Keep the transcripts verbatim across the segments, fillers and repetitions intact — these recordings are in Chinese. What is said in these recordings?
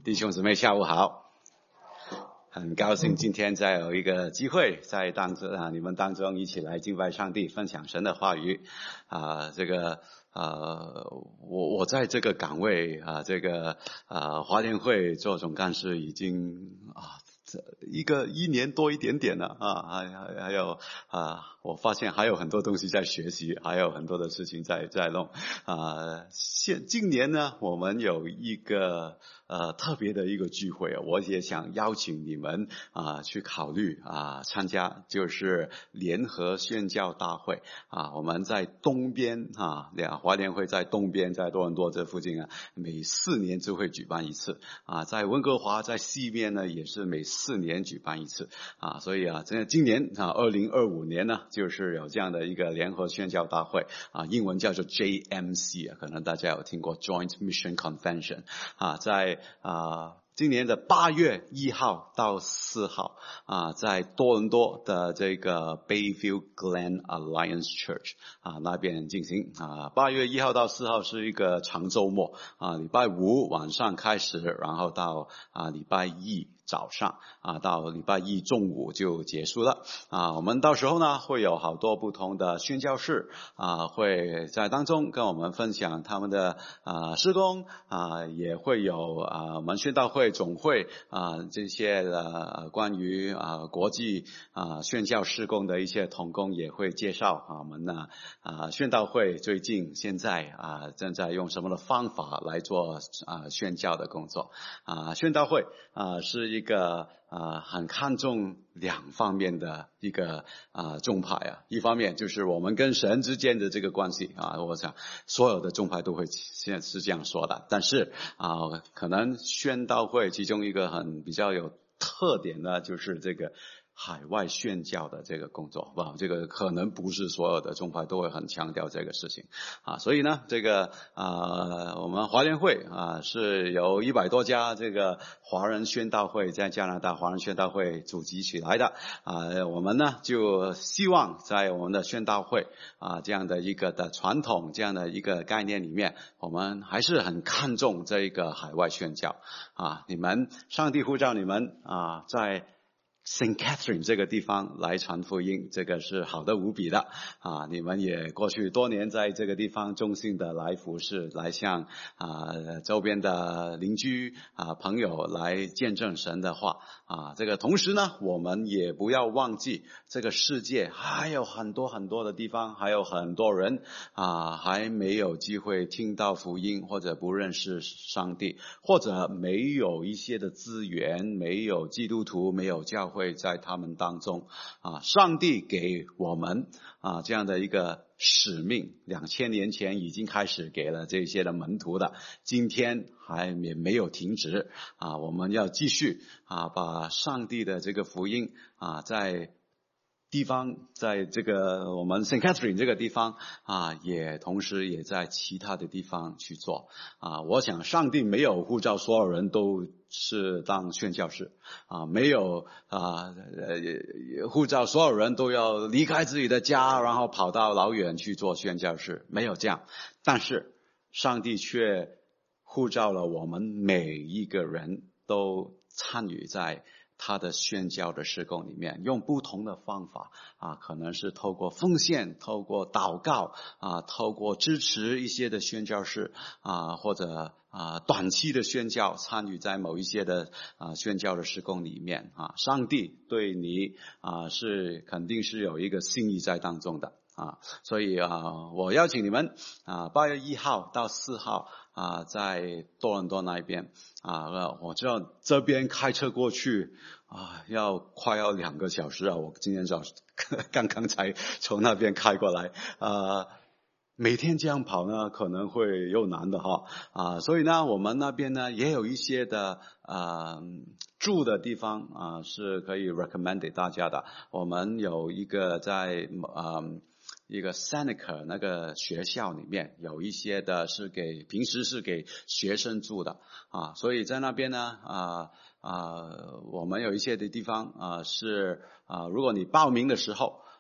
弟兄姊妹下午好，很高兴今天再有一个机会在当中啊，你们当中一起来敬拜上帝，分享神的话语啊。这个呃，我我在这个岗位啊，这个啊华联会做总干事已经啊这一个一年多一点点了啊，还还还有啊，我发现还有很多东西在学习，还有很多的事情在在弄啊。现今年呢，我们有一个呃特别的一个聚会，我也想邀请你们啊去考虑啊参加，就是联合宣教大会啊。我们在东边啊，两华联会在东边，在多伦多这附近啊，每四年就会举办一次啊。在温哥华在西边呢，也是每四年举办一次啊。所以啊，这今年啊，二零二五年呢，就是有这样的一个联合宣教大会啊，英文叫做 J M C 啊，可能大家有听过 Joint Mission Convention 啊，在啊今年的八月一号到四号啊，在多伦多的这个 Bayview Glen Alliance Church 啊那边进行啊。八月一号到四号是一个长周末啊，礼拜五晚上开始，然后到啊礼拜一早上啊，到礼拜一中午就结束了啊。我们到时候呢，会有好多不同的宣教士啊，会在当中跟我们分享他们的啊事工啊，也会有啊我们宣道会总会啊这些的关于啊国际啊宣教事工的一些同工也会介绍啊我们呢啊宣道会最近现在啊正在用什么的方法来做啊宣教的工作啊。宣道会啊是一个啊很看重两方面的一个啊宗派啊，一方面就是我们跟神之间的这个关系啊，我想所有的宗派都会现在是这样说的，但是啊可能宣道会其中一个很比较有特点的就是这个海外宣教的这个工作吧，这个可能不是所有的宗派都会很强调这个事情啊，所以呢，这个啊，我们华联会啊是由一百多家这个华人宣道会在加拿大华人宣道会组集起来的啊，我们呢就希望在我们的宣道会啊这样的一个的传统这样的一个概念里面，我们还是很看重这一个海外宣教啊，你们上帝呼召你们啊在Saint Catherine 这个地方来传福音，这个是好的无比的啊！你们也过去多年在这个地方忠心的来服侍，来向啊周边的邻居啊朋友来见证神的话啊。这个同时呢，我们也不要忘记这个世界还有很多很多的地方，还有很多人啊还没有机会听到福音，或者不认识上帝，或者没有一些的资源，没有基督徒，没有教会会在他们当中啊，上帝给我们啊这样的一个使命，两千年前已经开始给了这些的门徒的，今天还也没有停止啊，我们要继续啊把上帝的这个福音啊在地方，在这个我们 Saint Catherine 这个地方啊，也同时也在其他的地方去做啊。我想上帝没有呼召所有人都是当宣教士啊，没有啊呃呼召所有人都要离开自己的家，然后跑到老远去做宣教士，没有这样。但是上帝却呼召了我们每一个人都参与在他的宣教的事工里面，用不同的方法啊，可能是透过奉献，透过祷告啊，透过支持一些的宣教士啊，或者啊短期的宣教，参与在某一些的啊宣教的事工里面啊。上帝对你啊是肯定是有一个心意在当中的啊，所以啊，我邀请你们啊，八月一号到四号啊，在多伦多那一边啊，我知道这边开车过去啊，要快要两个小时啊，我今天早刚刚才从那边开过来啊。每天这样跑呢，可能会又难的哈啊，所以呢，我们那边呢也有一些的啊住的地方啊是可以 recommend 给大家的。我们有一个在啊。一个 Seneca 那个学校里面有一些的是给平时是给学生住的啊，所以在那边呢啊啊我们有一些的地方啊是啊如果你报名的时候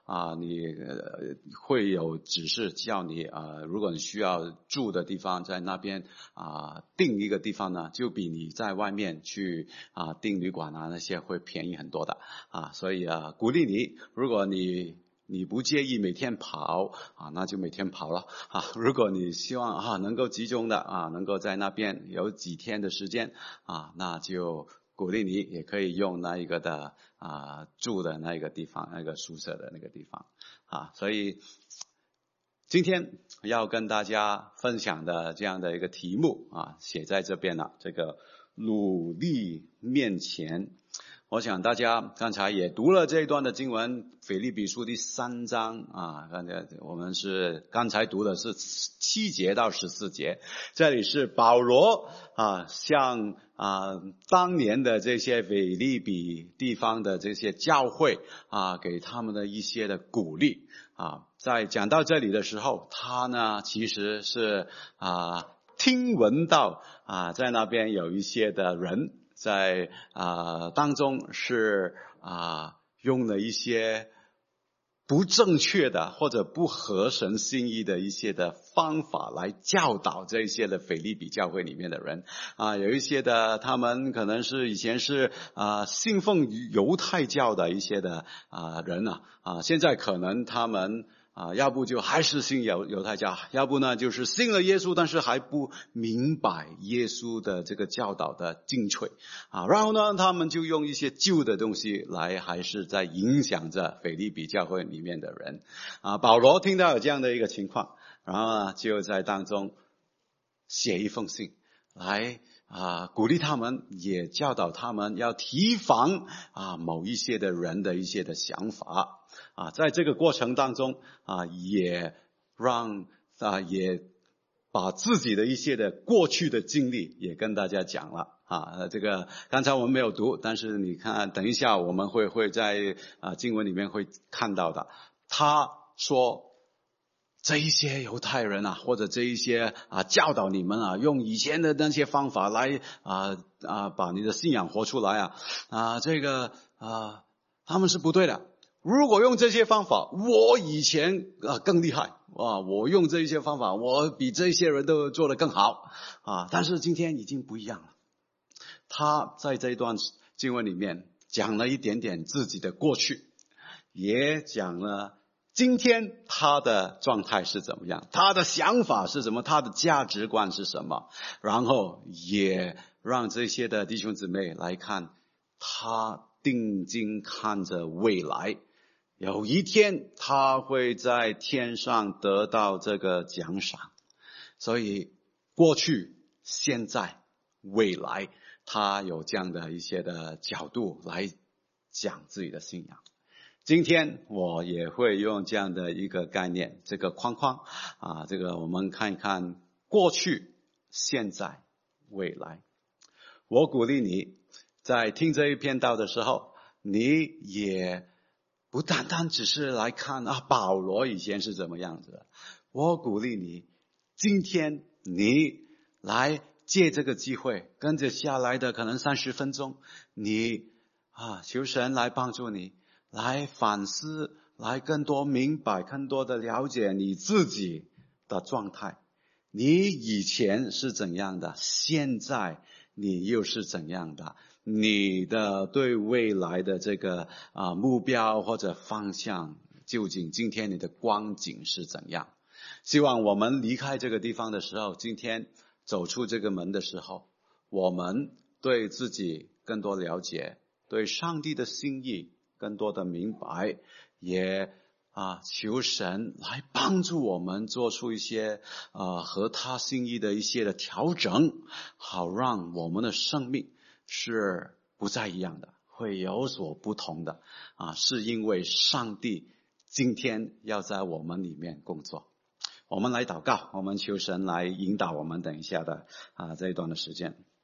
啊，你呃会有指示叫你啊，如果你需要住的地方在那边啊订一个地方呢，就比你在外面去啊订旅馆啊那些会便宜很多的啊，所以啊鼓励你，如果你你不介意每天跑啊，那就每天跑了啊。如果你希望啊能够集中的啊，能够在那边有几天的时间啊，那就鼓励你也可以用那一个的啊住的那个地方，那个宿舍的那个地方啊。所以今天要跟大家分享的这样的一个题目啊，写在这边了，这个努力面前。我想大家刚才也读了这一段的经文，腓立比书第三章啊，刚才我们是刚才读的是七节到十四节，这里是保罗啊向啊当年的这些腓立比地方的这些教会啊给他们的一些的鼓励啊，在讲到这里的时候，他呢其实是啊听闻到啊在那边有一些的人在啊、呃、当中是啊、呃、用了一些不正确的或者不合神心意的一些的方法来教导这些的腓立比教会里面的人啊、呃、有一些的他们可能是以前是啊、呃、信奉犹太教的一些的啊、呃、人啊啊、呃、现在可能他们啊，要不就还是信犹犹太教，要不呢就是信了耶稣，但是还不明白耶稣的这个教导的精髓啊。然后呢，他们就用一些旧的东西来，还是在影响着腓立比教会里面的人啊。保罗听到有这样的一个情况，然后呢就在当中写一封信来啊，鼓励他们，也教导他们要提防啊某一些的人的一些的想法。啊，在这个过程当中啊，也让啊也把自己的一些的过去的经历也跟大家讲了啊。这个刚才我们没有读，但是你看，等一下我们会会在啊经文里面会看到的。他说，这一些犹太人啊，或者这一些啊教导你们啊，用以前的那些方法来啊啊把你的信仰活出来啊啊这个啊他们是不对的。如果用这些方法，我以前啊更厉害啊，我用这些方法，我比这些人都做得更好啊。但是今天已经不一样了。他在这一段经文里面讲了一点点自己的过去，也讲了今天他的状态是怎么样，他的想法是什么，他的价值观是什么，然后也让这些的弟兄姊妹来看，他定睛看着未来。有一天他会在天上得到这个奖赏，所以过去、现在、未来，他有这样的一些的角度来讲自己的信仰。今天我也会用这样的一个概念，这个框框啊，这个我们看一看过去、现在、未来。我鼓励你在听这一篇道的时候，你也不单单只是来看啊，保罗以前是怎么样子的。我鼓励你，今天你来借这个机会，跟着下来的可能三十分钟，你啊，求神来帮助你，来反思，来更多明白，更多的了解你自己的状态。你以前是怎样的，现在你又是怎样的？你的对未来的这个啊目标或者方向，究竟今天你的光景是怎样？希望我们离开这个地方的时候，今天走出这个门的时候，我们对自己更多了解，对上帝的心意更多的明白，也啊求神来帮助我们做出一些啊合他心意的一些的调整，好让我们的生命是不再一样的，会有所不同的啊，是因为上帝今天要在我们里面工作。我们来祷告，我们求神来引导我们等一下的啊这一段的时间。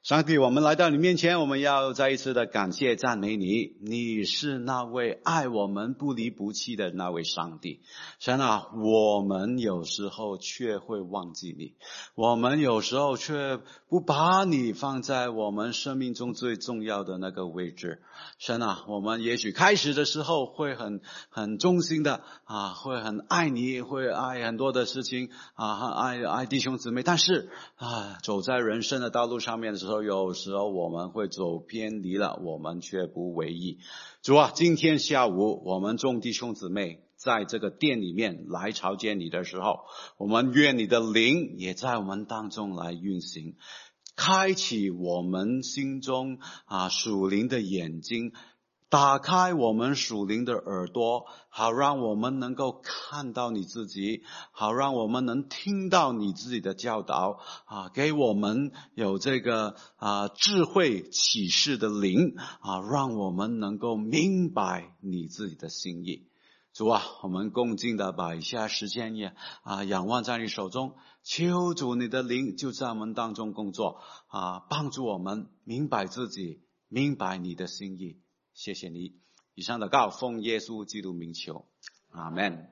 上帝，我们来到你面前，我们要再一次的感谢赞美你。你是那位爱我们不离不弃的那位上帝。神啊，我们有时候却会忘记你，我们有时候却不把你放在我们生命中最重要的那个位置。神啊，我们也许开始的时候会很很忠心的啊，会很爱你，会爱很多的事情啊，爱爱弟兄姊妹，但是啊，走在人生的道路上面的时候，有时候我们会走偏离了，我们却不为意。主啊，今天下午我们众弟兄姊妹在这个店里面来朝见你的时候，我们愿你的灵也在我们当中来运行，开启我们心中啊属灵的眼睛，打开我们属灵的耳朵，好让我们能够看到你自己，好让我们能听到你自己的教导啊，给我们有这个啊智慧启示的灵啊，让我们能够明白你自己的心意。主啊，我们恭敬的把以下时间也啊仰望在你手中，求主你的灵就在我们当中工作啊，帮助我们明白自己，明白你的心意。谢谢你。以上的告奉耶稣基督名求，阿们。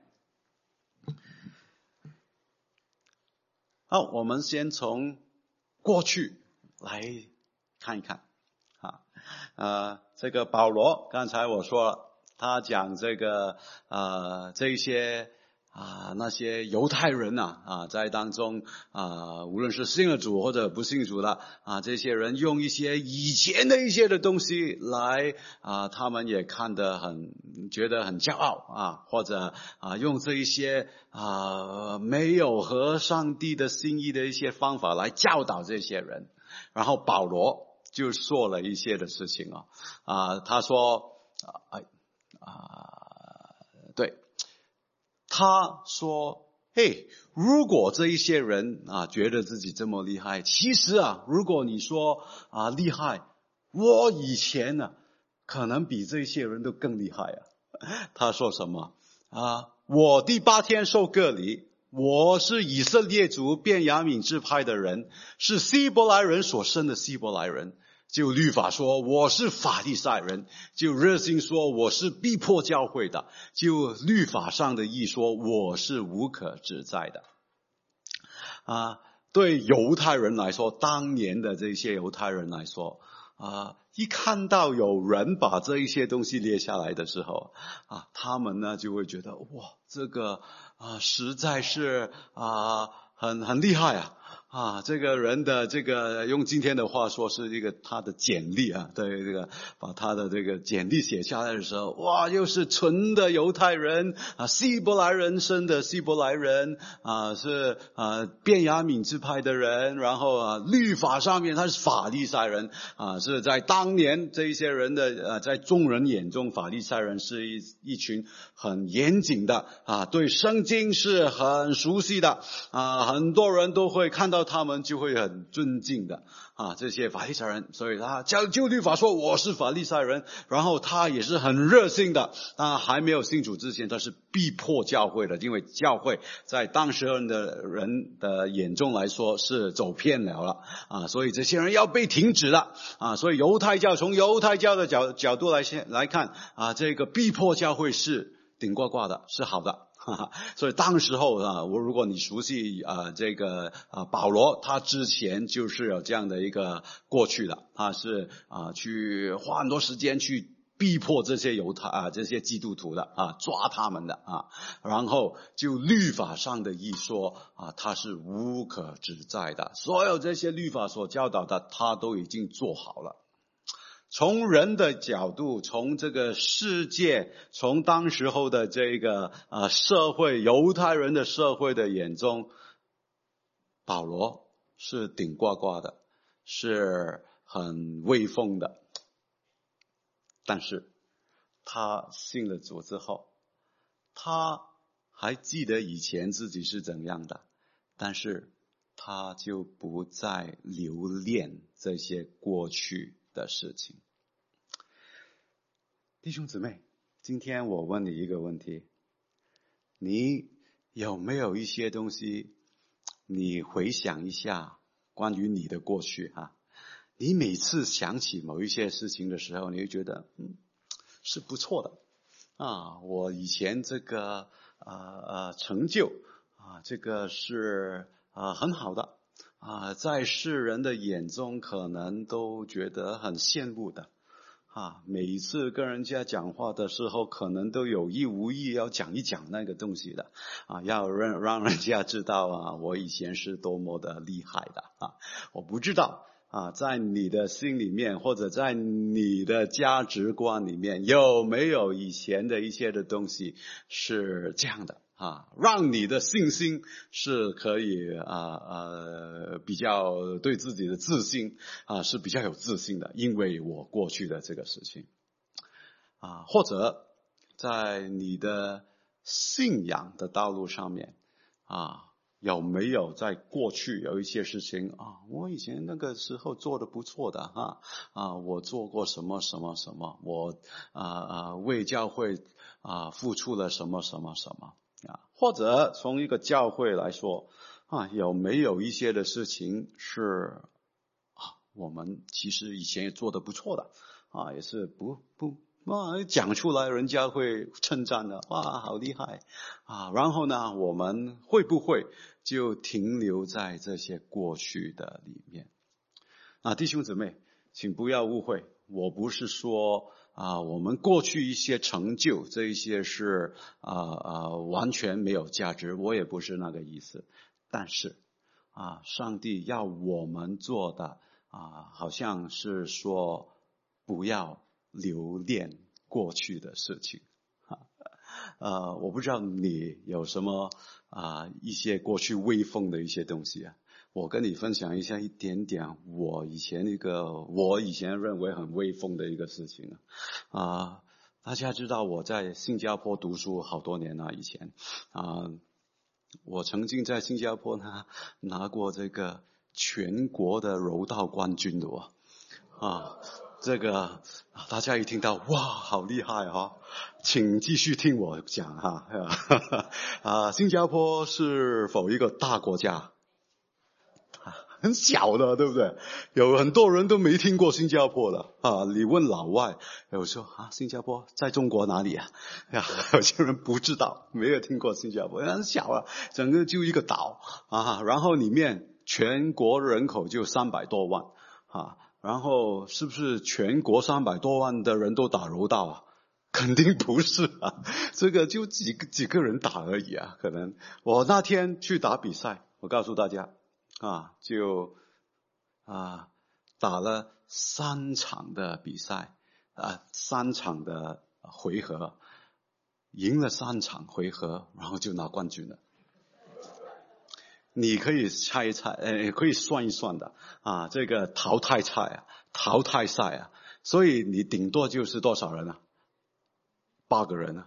好，我们先从过去来看一看啊，呃，这个保罗刚才我说了，他讲这个呃这些啊那些犹太人呐 啊, 啊在当中啊，无论是信了主或者不信主的啊，这些人用一些以前的一些的东西来啊，他们也看得很觉得很骄傲啊，或者啊用这一些啊没有合上帝的心意的一些方法来教导这些人。然后保罗就说了一些的事情啊啊，他说啊啊对。他说嘿，如果这一些人啊觉得自己这么厉害，其实啊如果你说啊厉害，我以前呢、啊、可能比这些人都更厉害啊。他说什么啊？我第八天受割礼，我是以色列族便雅悯支派的人，是希伯来人所生的希伯来人。就律法说我是法利赛人，就热心说我是逼迫教会的，就律法上的义说我是无可指摘的。啊，对犹太人来说，当年的这些犹太人来说啊，一看到有人把这一些东西列下来的时候啊，他们呢就会觉得哇，这个啊实在是啊很很厉害啊。啊，这个人的这个用今天的话说是一个他的简历啊，对，这个把他的这个简历写下来的时候，哇，又是纯的犹太人啊，希伯来人生的希伯来人啊，是啊便雅悯支派的人，然后啊律法上面他是法利赛人啊，是在当年这一些人的呃、啊，在众人眼中，法利赛人是一一群很严谨的啊，对圣经是很熟悉的啊，很多人都会看到他们就会很尊敬的啊，这些法利赛人，所以他就律法说我是法利赛人，然后他也是很热心的啊，还没有信主之前他是逼迫教会的，因为教会在当时的人的眼中来说是走偏了了啊，所以这些人要被停止了啊，所以犹太教从犹太教的角角度来先来看啊，这个逼迫教会是顶呱呱的，是好的。哈哈，所以当时候啊，我如果你熟悉啊这个啊保罗，他之前就是有这样的一个过去的，他是啊去花很多时间去逼迫这些犹太啊这些基督徒的啊，抓他们的啊，然后就律法上的一说啊，他是无可指摘的，所有这些律法所教导的，他都已经做好了。从人的角度，从这个世界，从当时候的这个呃社会，犹太人的社会的眼中，保罗是顶呱呱的，是很威风的。但是他信了主之后，他还记得以前自己是怎样的，但是他就不再留恋这些过去的事情。弟兄姊妹，今天我问你一个问题，你有没有一些东西你回想一下关于你的过去啊？ 你每次想起某一些事情的时候，你会觉得嗯是不错的啊，我以前这个呃呃成就啊，这个是啊很好的啊，在世人的眼中可能都觉得很羡慕的啊，每一次跟人家讲话的时候，可能都有意无意要讲一讲那个东西的啊，要让让人家知道啊，我以前是多么的厉害的啊，我不知道。啊，在你的心里面，或者在你的价值观里面，有没有以前的一些的东西是这样的啊？让你的信心是可以啊呃比较对自己的自信啊是比较有自信的，因为我过去的这个事情啊，或者在你的信仰的道路上面啊。有没有在过去有一些事情啊？我以前那个时候做的不错的哈啊，我做过什么什么什么，我啊啊为教会啊付出了什么什么什么啊？或者从一个教会来说啊，有没有一些的事情是啊我们其实以前也做的不错的啊，也是不不。哇，讲出来人家会称赞的，哇，好厉害啊！然后呢，我们会不会就停留在这些过去的里面？啊，弟兄姊妹，请不要误会，我不是说啊，我们过去一些成就这一些是啊啊完全没有价值，我也不是那个意思。但是啊，上帝要我们做的啊，好像是说不要留恋过去的事情。呃，我不知道你有什么啊一些过去威风的一些东西啊。我跟你分享一下一点点我以前一个我以前认为很威风的一个事情啊。啊，大家知道我在新加坡读书好多年了，以前啊，我曾经在新加坡呢拿过这个全国的柔道冠军的哦啊。这个大家一听到哇，好厉害哈！请继续听我讲哈。啊，新加坡是否一个大国家？很小的，对不对？有很多人都没听过新加坡的啊。你问老外，有说啊，新加坡在中国哪里啊？呀，有些人不知道，没有听过新加坡，很小啊，整个就一个岛啊。然后里面全国人口就三百多万啊。然后是不是全国三百多万的人都打柔道啊？肯定不是啊，这个就几个几个人打而已啊。可能我那天去打比赛，我告诉大家啊，就啊打了三场的比赛啊，三场的回合，赢了三场回合，然后就拿冠军了。你可以猜一猜，呃，可以算一算的啊，这个淘汰赛啊，淘汰赛啊，所以你顶多就是多少人啊？八个人啊，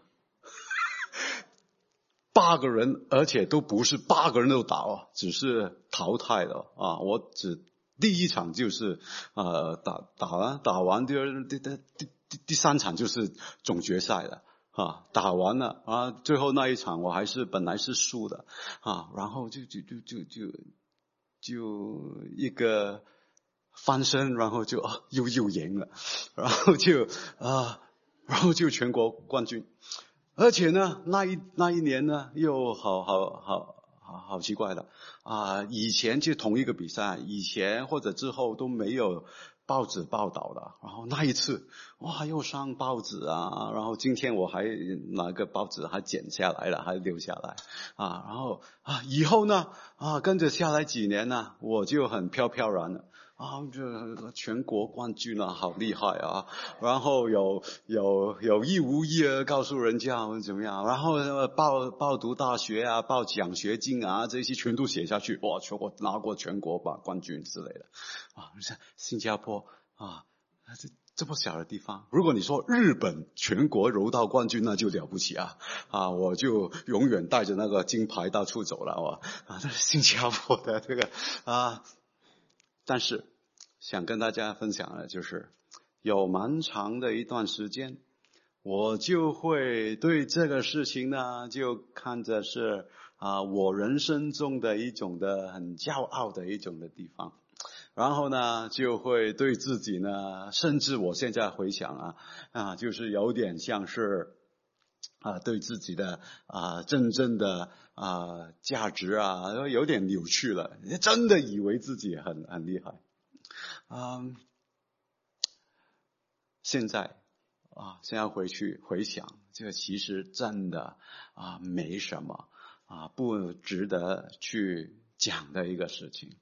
八个人，而且都不是八个人都打哦，只是淘汰了啊。我只第一场就是呃打打完打完第二第第第第第三场就是总决赛了。啊，打完了啊，最后那一场我还是本来是输的啊，然后就就就就就就一个翻身，然后就啊又又赢了，然后就啊，然后就全国冠军，而且呢那一那一年呢又好好好好好奇怪的啊，以前就同一个比赛，以前或者之后都没有报纸报道的，然后那一次哇又上报纸啊，然后今天我还拿个报纸还剪下来了，还留下来啊，然后啊以后呢啊跟着下来几年呢，我就很飘飘然了啊，这全国冠军啊，好厉害啊！然后有有有意无意的告诉人家怎么样，然后报报读大学啊，报奖学金啊，这些全都写下去，哇，全国拿过全国吧冠军之类的啊！新加坡啊，这这么小的地方，如果你说日本全国柔道冠军，那就了不起啊！啊，我就永远带着那个金牌到处走了，哇！啊，这是新加坡的这个啊。但是想跟大家分享的就是有蛮长的一段时间我就会对这个事情呢就看着是啊我人生中的一种的很骄傲的一种的地方然后呢就会对自己呢，甚至我现在回想啊啊，就是有点像是啊对自己的啊真正的啊价值啊有点扭曲了，真的以为自己很很厉害。嗯，现在啊，现在回去回想，这个其实真的啊没什么啊，不值得去讲的一个事情。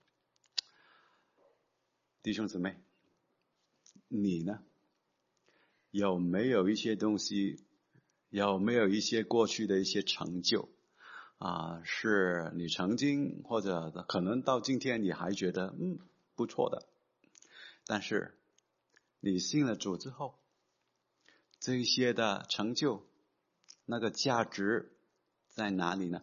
弟兄姊妹，你呢？有没有一些东西，有没有一些过去的一些成就啊，是你曾经或者可能到今天你还觉得嗯不错的，但是你信了主之后，这一些的成就，那个价值在哪里呢？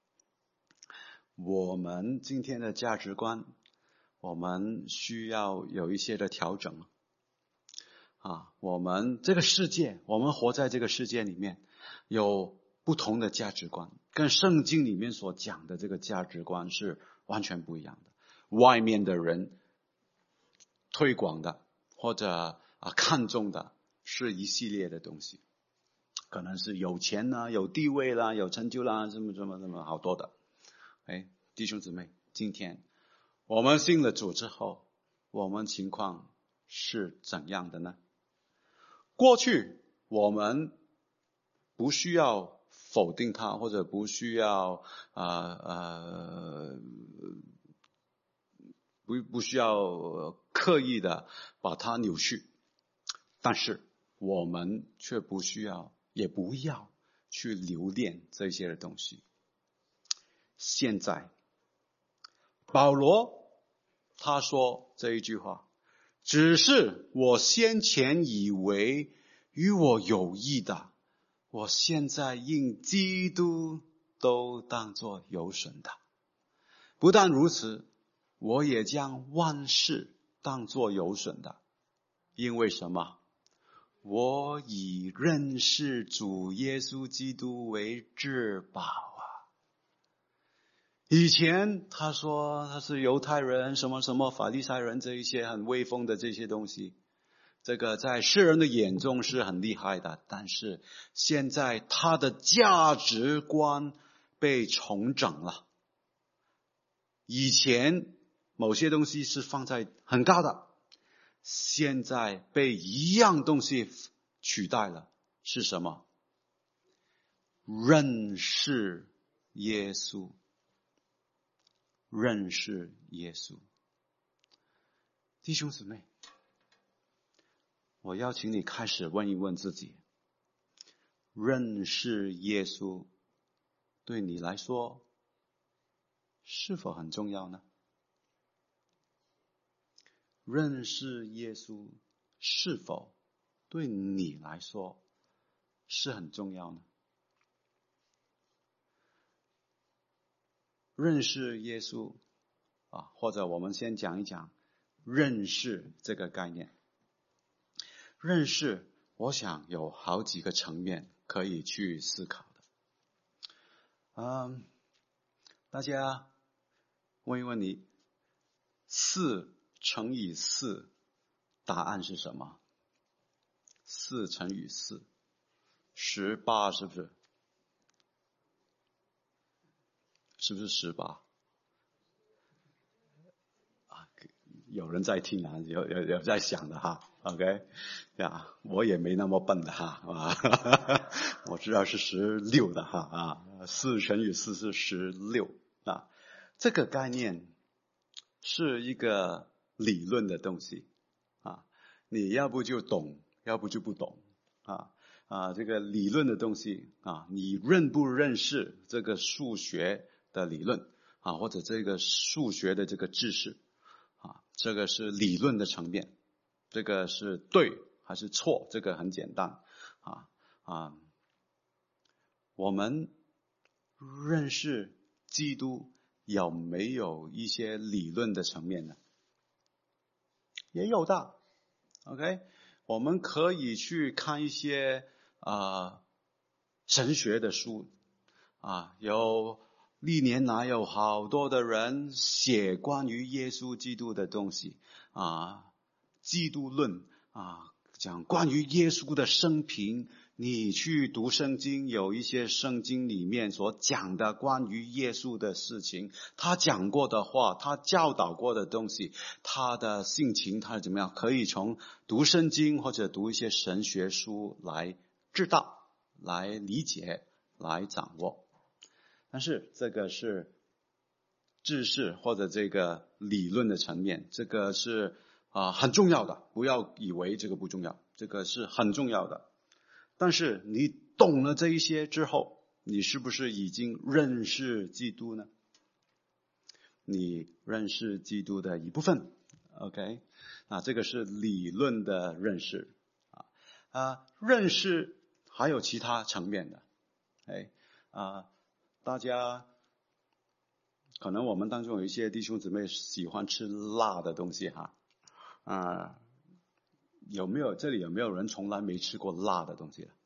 我们今天的价值观，我们需要有一些的调整啊。我们这个世界，我们活在这个世界里面，有不同的价值观，跟圣经里面所讲的这个价值观是完全不一样的。外面的人推广的或者啊看重的是一系列的东西，可能是有钱啦、有地位啦、有成就啦，这么这么这么好多的。哎，弟兄姊妹，今天我们信了主之后，我们情况是怎样的呢？过去我们不需要否定它，或者不需要啊呃不不需要刻意的把它扭曲，但是我们却不需要，也不要去留恋这些的东西。现在保罗他说这一句话，只是我先前以为与我有益的，我现在因基督都当作有损的。不但如此，我也将万事当作有损的。因为什么？我以认识主耶稣基督为至宝啊！以前他说他是犹太人，什么什么法利赛人，这一些很威风的这些东西，这个在世人的眼中是很厉害的，但是现在他的价值观被重整了。以前某些东西是放在很高的，现在被一样东西取代了，是什么？认识耶稣，认识耶稣。弟兄姊妹，我邀请你开始问一问自己，认识耶稣对你来说是否很重要呢？认识耶稣是否对你来说是很重要呢？认识耶稣啊，或者我们先讲一讲认识这个概念。认识，我想有好几个层面可以去思考的。嗯，大家问一问你，四乘以四，答案是什么？四乘以四，十八，是不是？是不是十八？啊，有人在听啊，有有有在想的哈。OK， 呀，我也没那么笨的哈，啊，我知道是十六的哈啊，四乘以四是十六啊，这个概念是一个理论的东西啊，你要不就懂，要不就不懂啊啊，这个理论的东西啊，你认不认识这个数学的理论啊，或者这个数学的这个知识啊，这个是理论的层面。这个是对还是错？这个很简单啊啊！我们认识基督有没有一些理论的层面呢？也有的。OK， 我们可以去看一些啊、呃、神学的书啊，有历年来有好多的人写关于耶稣基督的东西啊，基督论啊，讲关于耶稣的生平。你去读圣经，有一些圣经里面所讲的关于耶稣的事情，他讲过的话，他教导过的东西，他的性情，他怎么样，可以从读圣经或者读一些神学书来知道，来理解，来掌握。但是这个是知识或者这个理论的层面，这个是啊、呃、很重要的，不要以为这个不重要，这个是很重要的。但是你懂了这一些之后，你是不是已经认识基督呢？你认识基督的一部分 ，OK？ 啊，这个是理论的认识啊啊，认识还有其他层面的，哎啊，大家可能我们当中有一些弟兄姊妹喜欢吃辣的东西哈啊。有没有这里有没有人从来没吃过辣的东西的？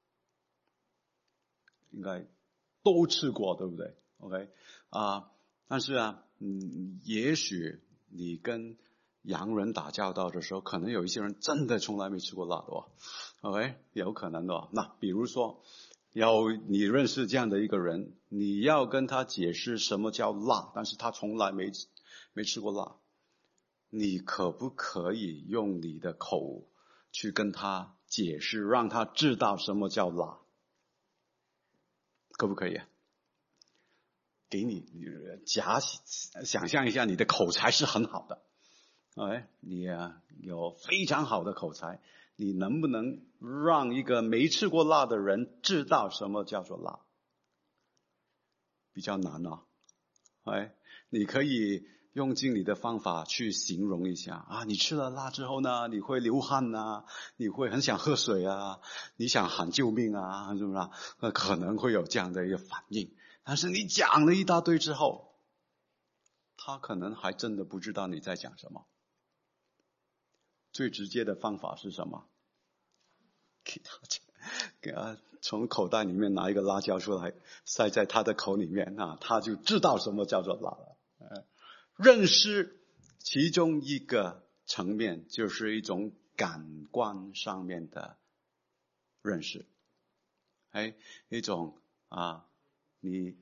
应该都吃过，对不对 ？OK 啊，但是啊，嗯，也许你跟洋人打交道的时候，可能有一些人真的从来没吃过辣的哦 ，OK， 有可能的哦。那比如说，要你认识这样的一个人，你要跟他解释什么叫辣，但是他从来没没吃过辣。你可不可以用你的口去跟他解释，让他知道什么叫辣？可不可以？给你假想象一下，你的口才是很好的，哎，你啊有非常好的口才，你能不能让一个没吃过辣的人知道什么叫做辣？比较难哦，哎，你可以用尽你的方法去形容一下啊，你吃了辣之后呢，你会流汗啊，你会很想喝水啊，你想喊救命啊，是不是？那可能会有这样的一个反应。但是你讲了一大堆之后，他可能还真的不知道你在讲什么。最直接的方法是什么？给他给他从口袋里面拿一个辣椒出来，塞在他的口里面啊，他就知道什么叫做辣了。呃、认识其中一个层面，就是一种感官上面的认识，哎，一种啊，你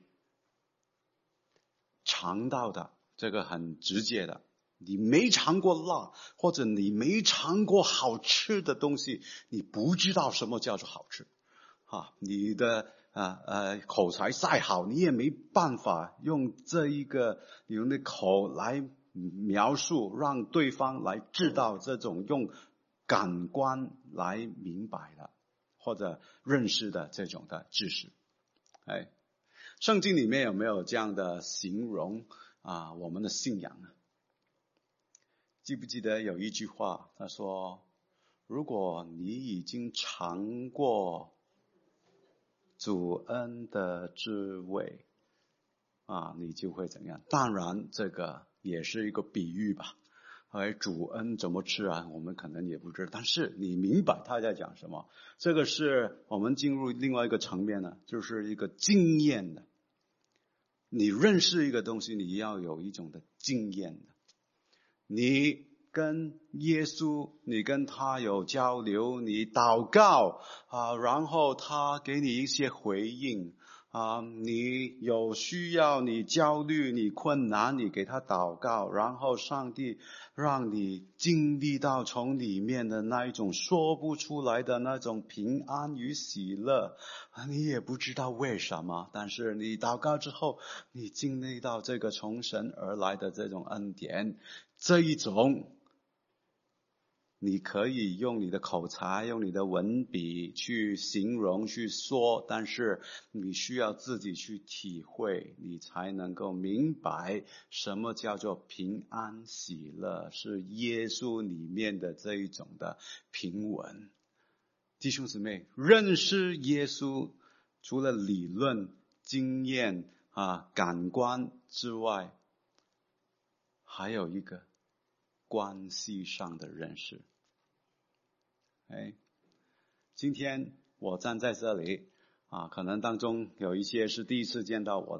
尝到的这个很直接的。你没尝过辣，或者你没尝过好吃的东西，你不知道什么叫做好吃啊！你的呃呃口才再好，你也没办法用这一个用的口来描述，让对方来知道这种用感官来明白的或者认识的这种的知识。哎，圣经里面有没有这样的形容啊？我们的信仰呢？记不记得有一句话，他说，如果你已经尝过主恩的滋味啊，你就会怎样？当然这个也是一个比喻吧，而主恩怎么吃啊，我们可能也不知道，但是你明白他在讲什么。这个是我们进入另外一个层面呢，就是一个经验的。你认识一个东西，你要有一种的经验的。你跟耶稣，你跟他有交流，你祷告啊，然后他给你一些回应啊，你有需要，你焦虑，你困难，你给他祷告，然后上帝让你经历到从里面的那一种说不出来的那种平安与喜乐，你也不知道为什么，但是你祷告之后，你经历到这个从神而来的这种恩典，这一种你可以用你的口才，用你的文笔去形容去说，但是你需要自己去体会，你才能够明白什么叫做平安喜乐，是耶稣里面的这一种的平稳。弟兄姊妹，认识耶稣除了理论经验啊感官之外，还有一个关系上的认识。哎，今天我站在这里啊，可能当中有一些是第一次见到我的，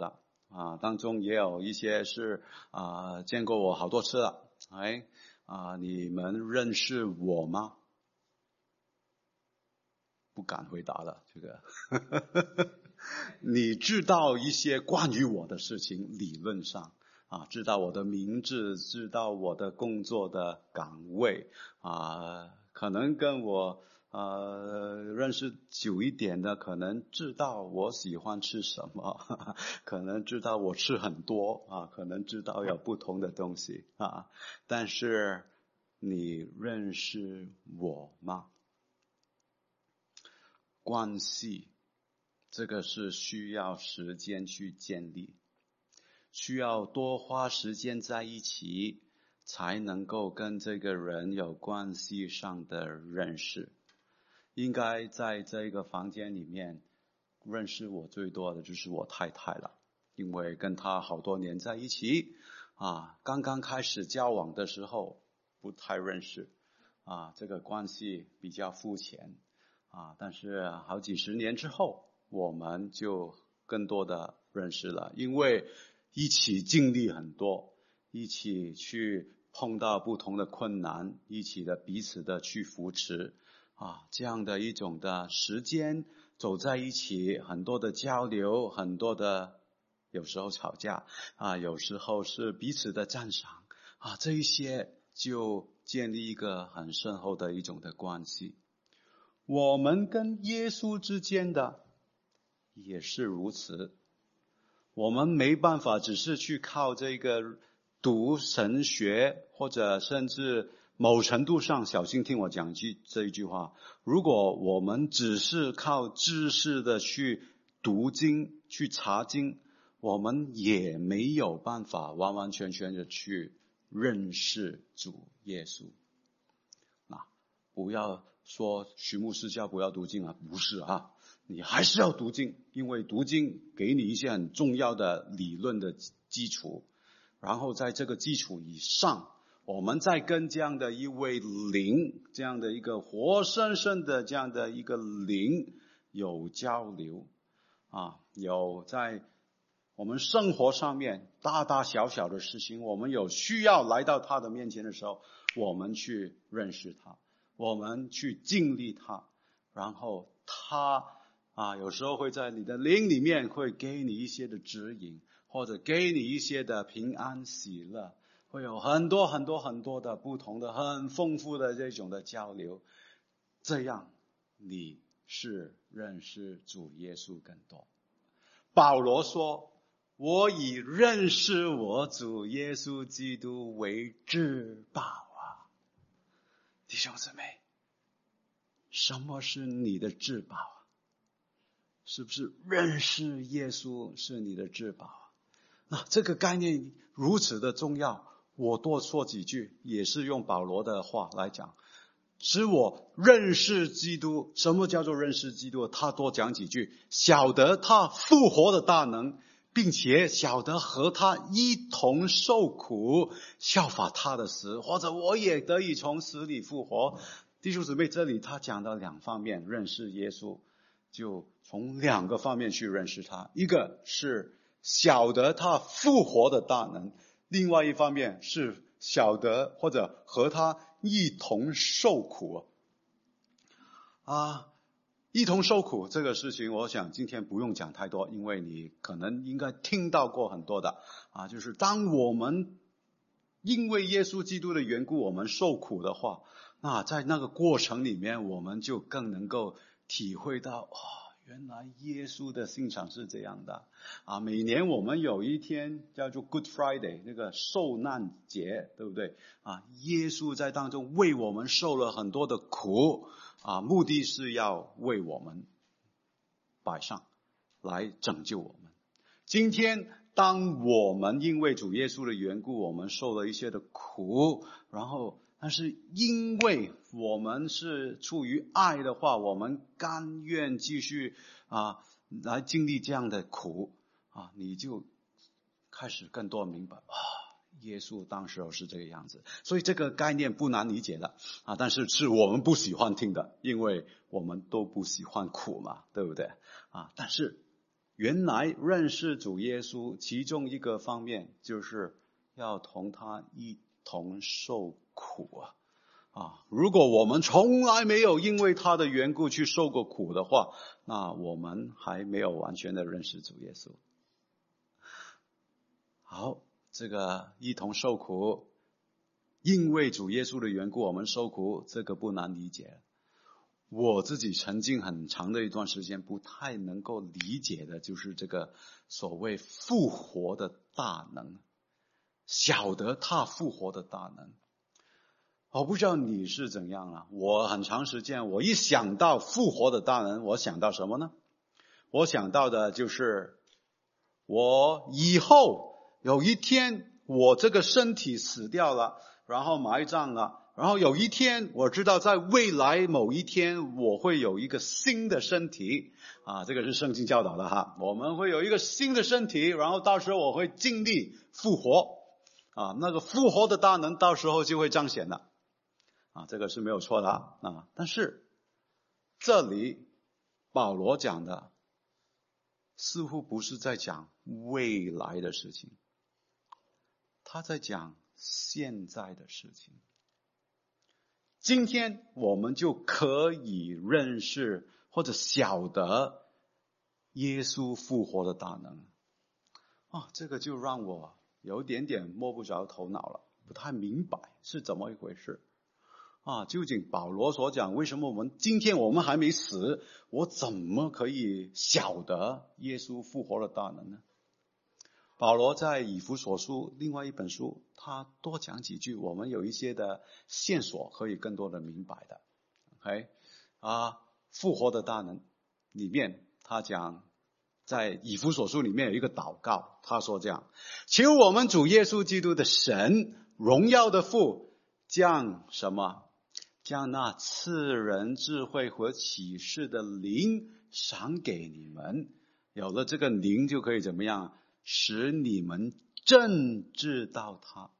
啊，当中也有一些是啊见过我好多次了，哎啊，你们认识我吗？不敢回答了，这个。你知道一些关于我的事情，理论上啊，知道我的名字，知道我的工作的岗位啊，可能跟我呃认识久一点的，可能知道我喜欢吃什么，呵呵，可能知道我吃很多啊，可能知道有不同的东西啊，但是你认识我吗？关系，这个是需要时间去建立，需要多花时间在一起，才能够跟这个人有关系上的认识。应该在这个房间里面，认识我最多的就是我太太了，因为跟她好多年在一起啊，刚刚开始交往的时候不太认识啊，这个关系比较肤浅啊，但是好几十年之后，我们就更多的认识了，因为一起经历很多，一起去碰到不同的困难，一起的彼此的去扶持啊，这样的一种的时间走在一起，很多的交流，很多的有时候吵架啊，有时候是彼此的赞赏啊，这一些就建立一个很深厚的一种的关系。我们跟耶稣之间的也是如此，我们没办法只是去靠这个读神学，或者甚至某程度上，小心听我讲一句这一句话，如果我们只是靠知识的去读经去查经，我们也没有办法完完全全的去认识主耶稣。那不要说徐牧师教不要读经啊，不是啊，你还是要读经，因为读经给你一些很重要的理论的基础，然后在这个基础以上，我们再跟这样的一位灵，这样的一个活生生的这样的一个灵有交流啊，有在我们生活上面大大小小的事情，我们有需要来到他的面前的时候，我们去认识他，我们去经历他，然后他啊，有时候会在你的灵里面会给你一些的指引，或者给你一些的平安喜乐，会有很多很多很多的不同的很丰富的这种的交流，这样你是认识主耶稣更多。保罗说，我以认识我主耶稣基督为至宝啊！弟兄姊妹，什么是你的至宝啊？是不是认识耶稣是你的至宝啊？那这个概念如此的重要，我多说几句，也是用保罗的话来讲，使我认识基督。什么叫做认识基督？他多讲几句，晓得他复活的大能，并且晓得和他一同受苦，效法他的死，或者我也得以从死里复活。弟兄姊妹，这里他讲到两方面，认识耶稣就从两个方面去认识他，一个是晓得他复活的大能，另外一方面是晓得或者和他一同受苦啊。一同受苦这个事情，我想今天不用讲太多，因为你可能应该听到过很多的啊，就是当我们因为耶稣基督的缘故我们受苦的话，那在那个过程里面我们就更能够体会到哦，原来耶稣的心肠是这样的啊！每年我们有一天叫做 Good Friday， 那个受难节，对不对啊？耶稣在当中为我们受了很多的苦啊，目的是要为我们摆上来拯救我们。今天当我们因为主耶稣的缘故，我们受了一些的苦，然后但是因为我们是出于爱的话，我们甘愿继续啊来经历这样的苦啊，你就开始更多明白啊，耶稣当时候是这个样子。所以这个概念不难理解的啊，但是是我们不喜欢听的，因为我们都不喜欢苦嘛，对不对啊？但是原来认识主耶稣，其中一个方面就是要同他一同受苦啊！啊，如果我们从来没有因为他的缘故去受过苦的话，那我们还没有完全的认识主耶稣。好，这个一同受苦，因为主耶稣的缘故我们受苦，这个不难理解。我自己曾经很长的一段时间不太能够理解的就是这个所谓复活的大能，晓得他复活的大能。我不知道你是怎样啊，我很长时间我一想到复活的大能，我想到什么呢？我想到的就是我以后有一天我这个身体死掉了，然后埋葬了，然后有一天我知道在未来某一天我会有一个新的身体啊，这个是圣经教导的哈，我们会有一个新的身体，然后到时候我会经历复活啊，那个复活的大能到时候就会彰显了啊，这个是没有错的啊。但是这里保罗讲的似乎不是在讲未来的事情，他在讲现在的事情。今天我们就可以认识或者晓得耶稣复活的大能啊，这个就让我有点点摸不着头脑了，不太明白是怎么一回事啊？究竟保罗所讲，为什么我们今天我们还没死，我怎么可以晓得耶稣复活的大能呢？保罗在以弗所书另外一本书，他多讲几句，我们有一些的线索可以更多的明白的。OK 啊，复活的大能里面，他讲在以弗所书里面有一个祷告，他说这样：求我们主耶稣基督的神，荣耀的父，将什么？将那赐人智慧和启示的灵赏给你们。有了这个灵，就可以怎么样？使你们正知道他。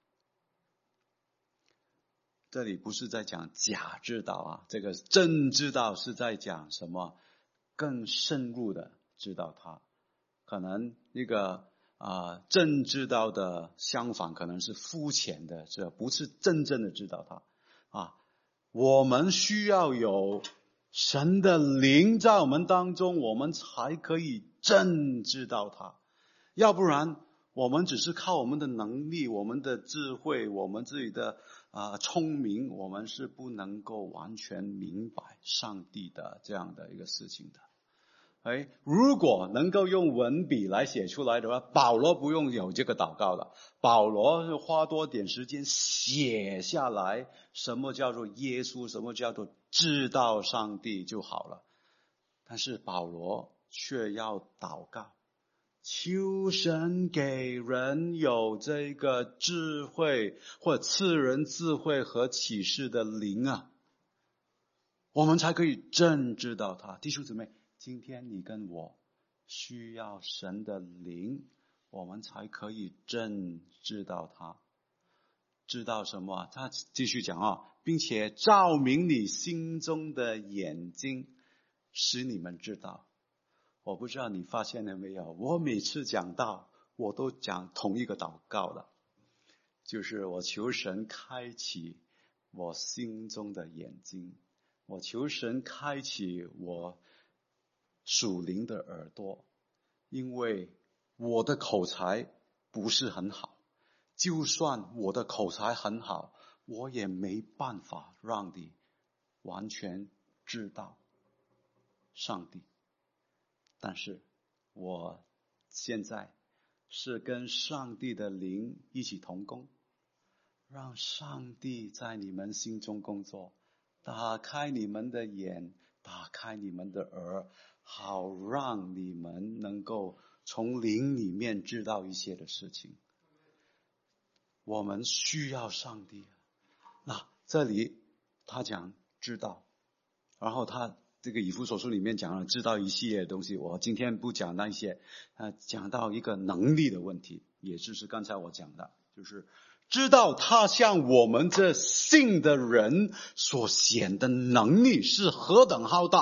这里不是在讲假知道啊，这个正知道是在讲什么？更深入的知道他。可能一个啊、呃、正知道的相反可能是肤浅的，这不是真正的知道他啊。我们需要有神的灵在我们当中，我们才可以正知道他。要不然我们只是靠我们的能力，我们的智慧，我们自己的啊、呃、聪明，我们是不能够完全明白上帝的这样的一个事情的。哎，如果能够用文笔来写出来的话，保罗不用有这个祷告了，保罗是花多点时间写下来什么叫做耶稣，什么叫做知道上帝就好了。但是保罗却要祷告，求神给人有这个智慧，或者赐人智慧和启示的灵啊，我们才可以正知道他。弟兄姊妹，今天你跟我需要神的灵，我们才可以正知道他。知道什么？他继续讲啊，并且照明你心中的眼睛，使你们知道。我不知道你发现了没有，我每次讲到我都讲同一个祷告了，就是我求神开启我心中的眼睛，我求神开启我属灵的耳朵，因为我的口才不是很好，就算我的口才很好，我也没办法让你完全知道上帝。但是我现在是跟上帝的灵一起同工，让上帝在你们心中工作，打开你们的眼，打开你们的耳，好让你们能够从灵里面知道一些的事情。我们需要上帝。那这里他讲知道，然后他这个以弗所书里面讲了知道一系列的东西，我今天不讲那一些，呃，讲到一个能力的问题，也就是刚才我讲的，就是知道他向我们这信的人所显的能力是何等浩大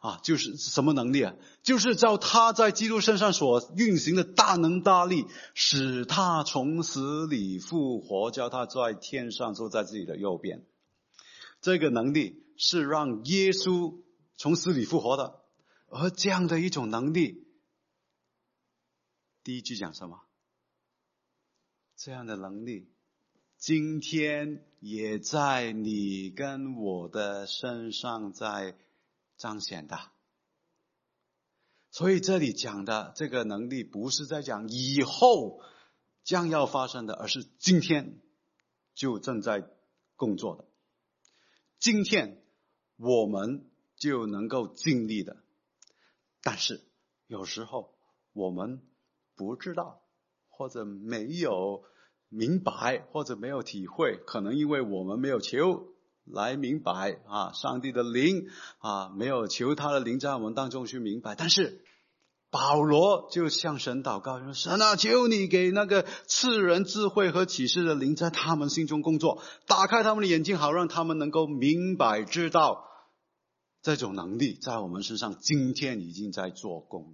啊，就是什么能力啊？就是照他在基督身上所运行的大能大力，使他从死里复活，叫他在天上坐在自己的右边。这个能力是让耶稣从死里复活的。而这样的一种能力，第一句讲什么？这样的能力今天也在你跟我的身上在彰显的。所以这里讲的这个能力不是在讲以后将要发生的，而是今天就正在工作的。今天我们就能够经历的。但是有时候我们不知道，或者没有明白，或者没有体会，可能因为我们没有求来明白啊，上帝的灵啊，没有求他的灵在我们当中去明白。但是保罗就向神祷告说，神啊，求你给那个赐人智慧和启示的灵在他们心中工作，打开他们的眼睛，好让他们能够明白知道这种能力在我们身上今天已经在做工。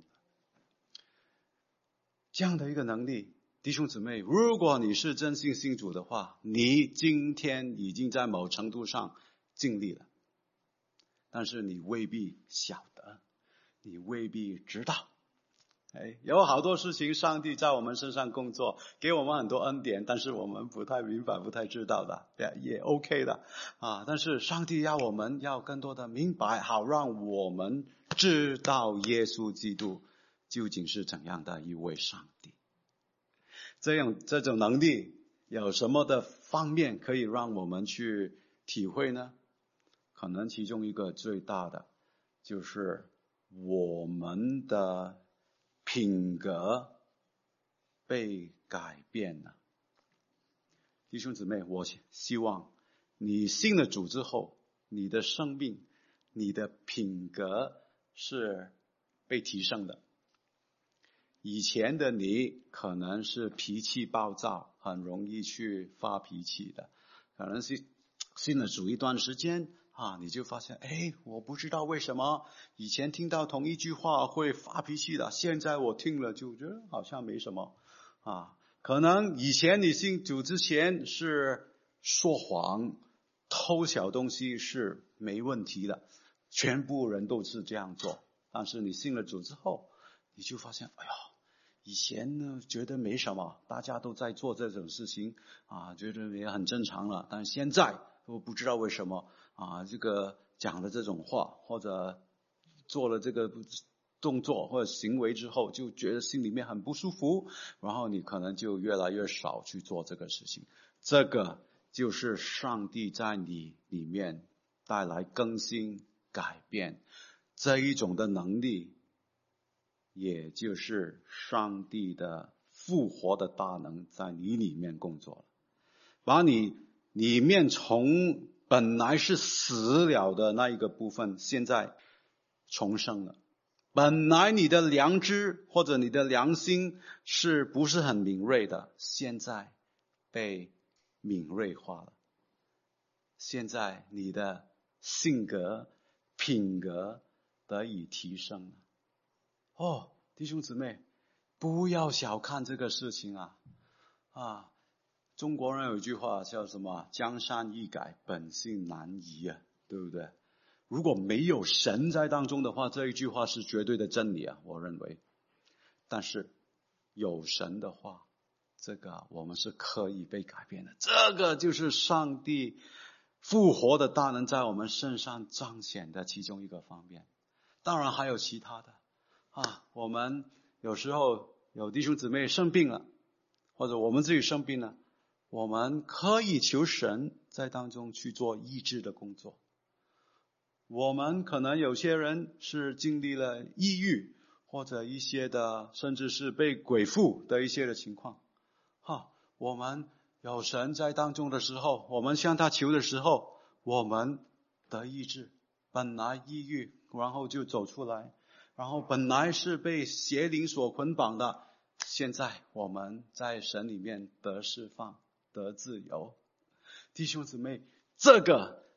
这样的一个能力，弟兄姊妹，如果你是真信信主的话，你今天已经在某程度上经历了，但是你未必晓得，你未必知道。哎，有好多事情上帝在我们身上工作，给我们很多恩典，但是我们不太明白，不太知道的，也也 OK 的啊。但是上帝要我们要更多的明白，好让我们知道耶稣基督究竟是怎样的一位上帝。这样这种能力有什么的方面可以让我们去体会呢？可能其中一个最大的就是我们的品格被改变了。弟兄姊妹，我希望你信了主之后，你的生命，你的品格是被提升的。以前的你可能是脾气暴躁，很容易去发脾气的，可能是信了主一段时间啊，你就发现，哎，我不知道为什么以前听到同一句话会发脾气的，现在我听了就觉得好像没什么啊。可能以前你信主之前是说谎、偷小东西是没问题的，全部人都是这样做。但是你信了主之后，你就发现，哎呀，以前呢觉得没什么，大家都在做这种事情啊，觉得也很正常了。但是现在我不知道为什么啊，这个讲了这种话或者做了这个动作或者行为之后，就觉得心里面很不舒服，然后你可能就越来越少去做这个事情。这个就是上帝在你里面带来更新改变这一种的能力，也就是上帝的复活的大能在你里面工作了，把你里面从本来是死了的那一个部分现在重生了。本来你的良知或者你的良心是不是很敏锐的，现在被敏锐化了。现在你的性格品格得以提升了。哦，弟兄姊妹，不要小看这个事情啊！啊，中国人有一句话叫什么？江山易改，本性难移啊，对不对？如果没有神在当中的话，这一句话是绝对的真理啊，我认为。但是有神的话，这个我们是可以被改变的。这个就是上帝复活的大能在我们身上彰显的其中一个方面。当然还有其他的啊，我们有时候有弟兄姊妹生病了，或者我们自己生病了，我们可以求神在当中去做医治的工作。我们可能有些人是经历了抑郁，或者一些的甚至是被鬼附的一些的情况，哈，我们有神在当中的时候，我们向他求的时候，我们得医治。本来抑郁，然后就走出来，然后本来是被邪灵所捆绑的，现在我们在神里面得释放，得自由。弟兄姊妹，这个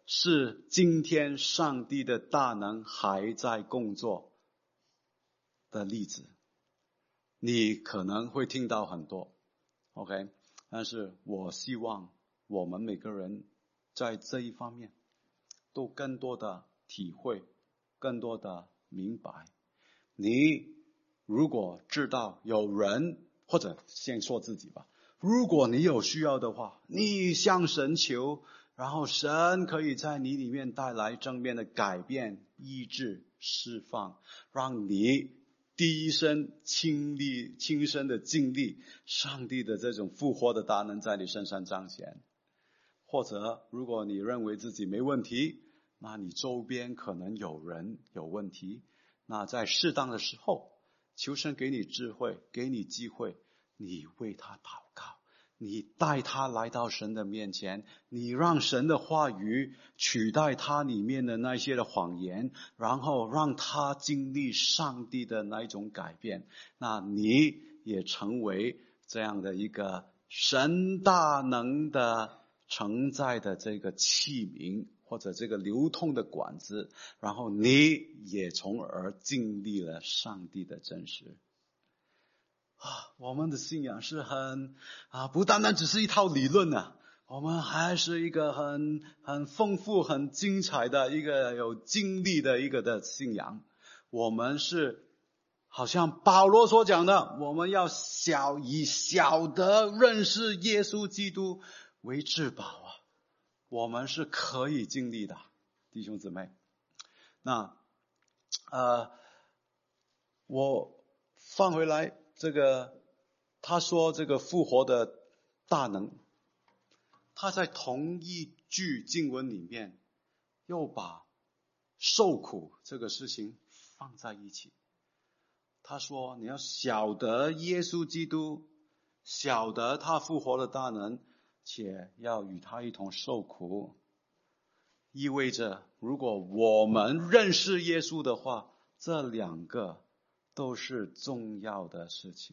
是今天上帝的大能还在工作的例子。你可能会听到很多 OK， 但是我希望我们每个人在这一方面都更多的体会，更多的明白。你如果知道有人，或者先说自己吧，如果你有需要的话，你向神求，然后神可以在你里面带来正面的改变、医治、释放，让你第一身亲历亲身的经历上帝的这种复活的大能在你身上彰显。或者如果你认为自己没问题，那你周边可能有人有问题，那在适当的时候求神给你智慧，给你机会，你为他祷告，你带他来到神的面前，你让神的话语取代他里面的那些的谎言，然后让他经历上帝的那一种改变，那你也成为这样的一个神大能的承载的这个器皿，或者这个流通的管子，然后你也从而经历了上帝的真实。啊，我们的信仰是很啊，不单单只是一套理论啊，我们还是一个很很丰富、很精彩的一个有经历的一个的信仰。我们是好像保罗所讲的，我们要小以小的认识耶稣基督为至宝啊，我们是可以经历的，弟兄姊妹。那呃，我放回来这个，他说这个复活的大能，他在同一句经文里面又把受苦这个事情放在一起。他说你要晓得耶稣基督，晓得他复活的大能，且要与他一同受苦，意味着如果我们认识耶稣的话，这两个都是重要的事情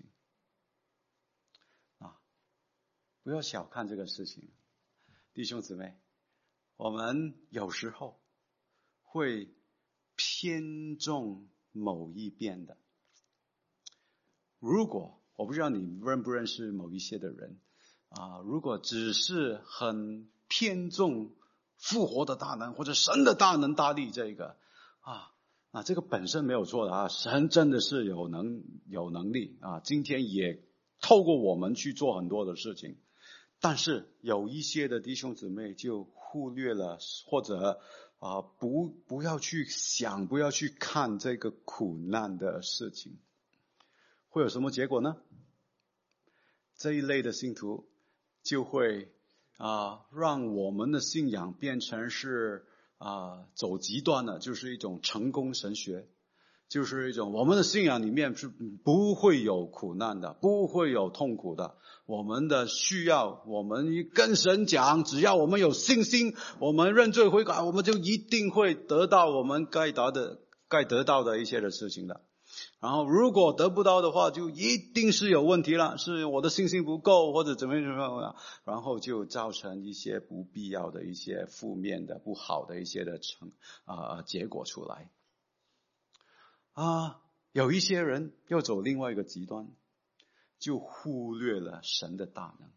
啊！不要小看这个事情，弟兄姊妹，我们有时候会偏重某一边的。如果我不知道你认不认识某一些的人啊，如果只是很偏重复活的大能或者神的大能大力这个啊，那这个本身没有错的啊，神真的是有能有能力啊，今天也透过我们去做很多的事情。但是有一些的弟兄姊妹就忽略了，或者啊不不要去想，不要去看这个苦难的事情，会有什么结果呢？这一类的信徒就会啊，让我们的信仰变成是啊走极端了，就是一种成功神学，就是一种我们的信仰里面是不会有苦难的，不会有痛苦的。我们的需要，我们跟神讲，只要我们有信心，我们认罪悔改，我们就一定会得到我们该得的、该得到的一些的事情的。然后如果得不到的话，就一定是有问题了，是我的信心不够，或者怎么样怎么样，然后就造成一些不必要的一些负面的不好的一些的成啊、呃、结果出来啊。有一些人又走另外一个极端，就忽略了神的大能，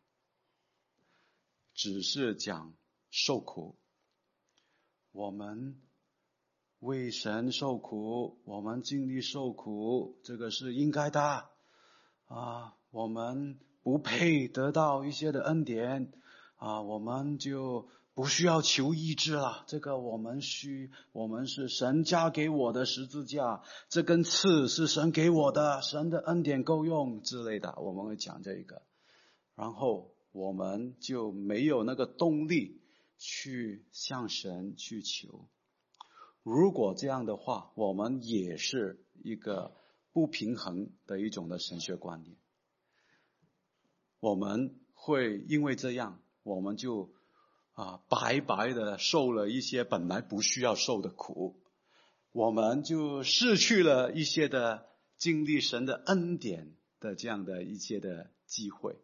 只是讲受苦，我们为神受苦，我们经历受苦，这个是应该的啊。我们不配得到一些的恩典啊，我们就不需要求医治了。这个我们需，我们是神加给我的十字架，这根刺是神给我的，神的恩典够用之类的，我们会讲这个。然后我们就没有那个动力去向神去求。如果这样的话，我们也是一个不平衡的一种的神学观念。我们会因为这样，我们就啊白白的受了一些本来不需要受的苦，我们就失去了一些的经历神的恩典的这样的一些的机会，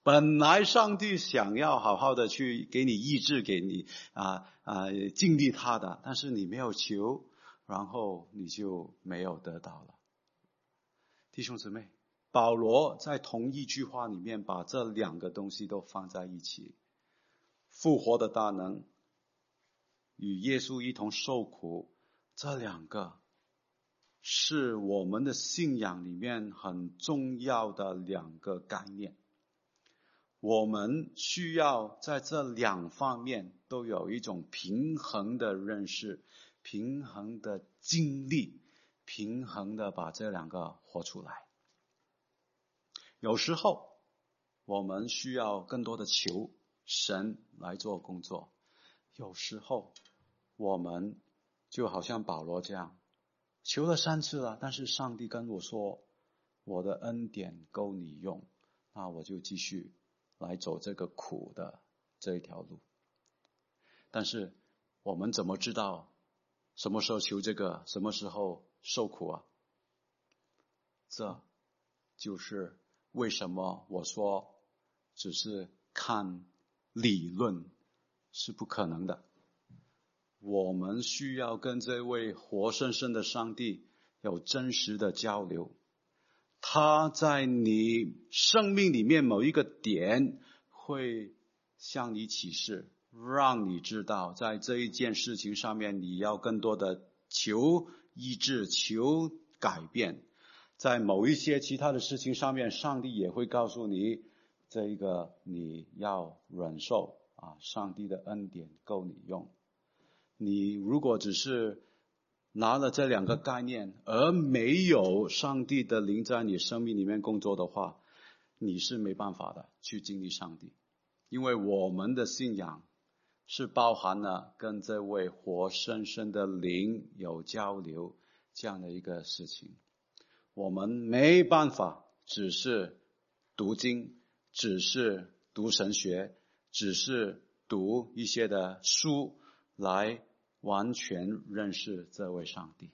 本来上帝想要好好的去给你医治，给你啊啊尽力他的，但是你没有求，然后你就没有得到了。弟兄姊妹，保罗在同一句话里面把这两个东西都放在一起，复活的大能与耶稣一同受苦，这两个是我们的信仰里面很重要的两个概念。我们需要在这两方面都有一种平衡的认识，平衡的经历，平衡的把这两个活出来。有时候我们需要更多的求神来做工作，有时候我们就好像保罗这样，求了三次了，但是上帝跟我说我的恩典够你用，那我就继续来走这个苦的这一条路。但是我们怎么知道什么时候求这个，什么时候受苦啊？这就是为什么我说只是看理论是不可能的。我们需要跟这位活生生的上帝有真实的交流，他在你生命里面某一个点会向你启示，让你知道在这一件事情上面你要更多的求医治，求改变。在某一些其他的事情上面，上帝也会告诉你，这一个你要忍受啊，上帝的恩典够你用。你如果只是拿了这两个概念，而没有上帝的灵在你生命里面工作的话，你是没办法的去经历上帝。因为我们的信仰是包含了跟这位活生生的灵有交流这样的一个事情。我们没办法只是读经，只是读神学，只是读一些的书来完全认识这位上帝。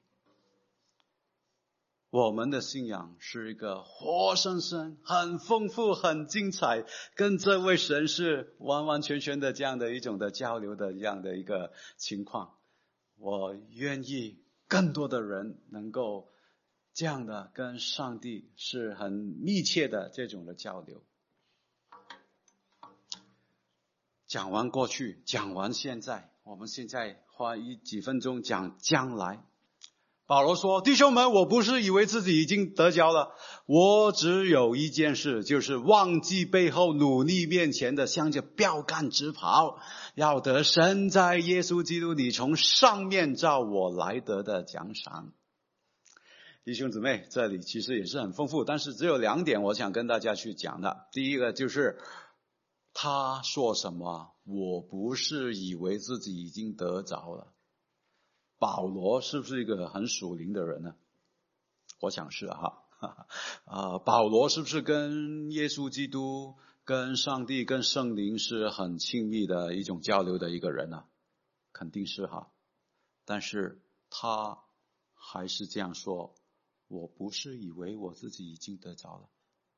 我们的信仰是一个活生生、很丰富、很精彩，跟这位神是完完全全的这样的一种的交流的这样的一个情况。我愿意更多的人能够这样的跟上帝是很密切的这种的交流。讲完过去，讲完现在，我们现在花一几分钟讲将来。保罗说，弟兄们，我不是以为自己已经得着了，我只有一件事，就是忘记背后，努力面前的，向着标杆直跑，要得神在耶稣基督里从上面照我来得的奖赏。弟兄姊妹，这里其实也是很丰富，但是只有两点我想跟大家去讲的。第一个就是他说什么，我不是以为自己已经得着了。保罗是不是一个很属灵的人呢？我想是哈。啊，保罗是不是跟耶稣基督、跟上帝、跟圣灵是很亲密的一种交流的一个人呢？肯定是哈。但是他还是这样说，我不是以为我自己已经得着了。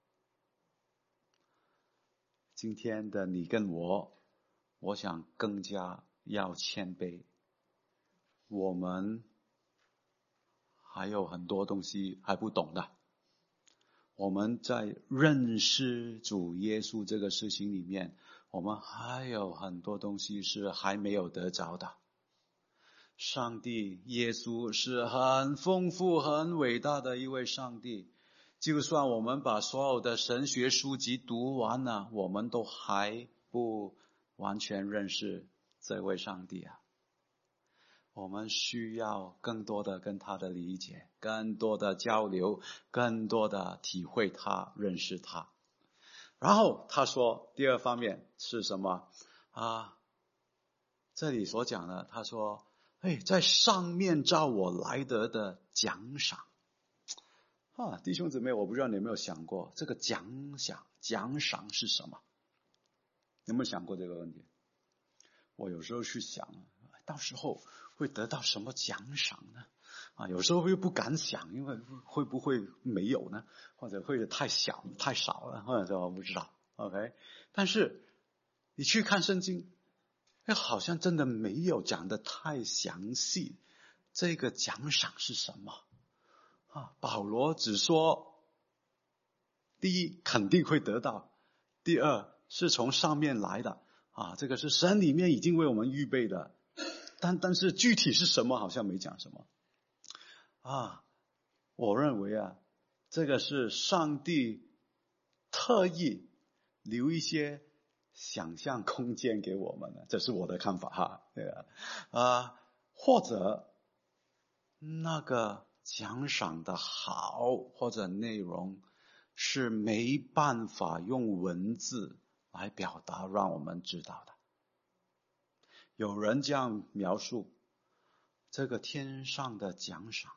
今天的你跟我，我想更加要谦卑。我们还有很多东西还不懂的，我们在认识主耶稣这个事情里面，我们还有很多东西是还没有得着的。上帝耶稣是很丰富很伟大的一位上帝，就算我们把所有的神学书籍读完了，我们都还不完全认识这位上帝啊。我们需要更多的跟他的理解，更多的交流，更多的体会他，认识他。然后他说第二方面是什么啊？这里所讲的，他说哎，在上面照我来得的奖赏啊，弟兄姊妹，我不知道你有没有想过这个奖赏奖赏是什么？有没有想过这个问题？我有时候去想，到时候会得到什么奖赏呢？啊，有时候又不敢想，因为会不会没有呢？或者会太小太少了，或者说我不知道 OK， 但是你去看圣经，哎，好像真的没有讲得太详细，这个奖赏是什么啊？保罗只说，第一肯定会得到，第二是从上面来的啊，这个是神里面已经为我们预备的，但但是具体是什么好像没讲什么啊。我认为啊，这个是上帝特意留一些想象空间给我们的，这是我的看法哈，对啊，啊，或者那个奖赏的好或者内容是没办法用文字来表达让我们知道的。有人这样描述这个天上的奖赏，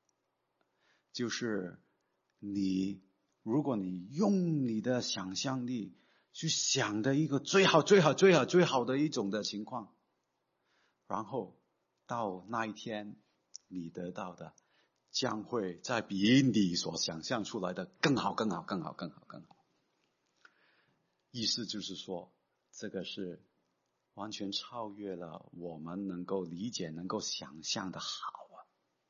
就是你如果你用你的想象力去想的一个最好最好最好最好的一种的情况，然后到那一天你得到的将会再比你所想象出来的更好更好更好更好更好。意思就是说，这个是完全超越了我们能够理解能够想象的好啊。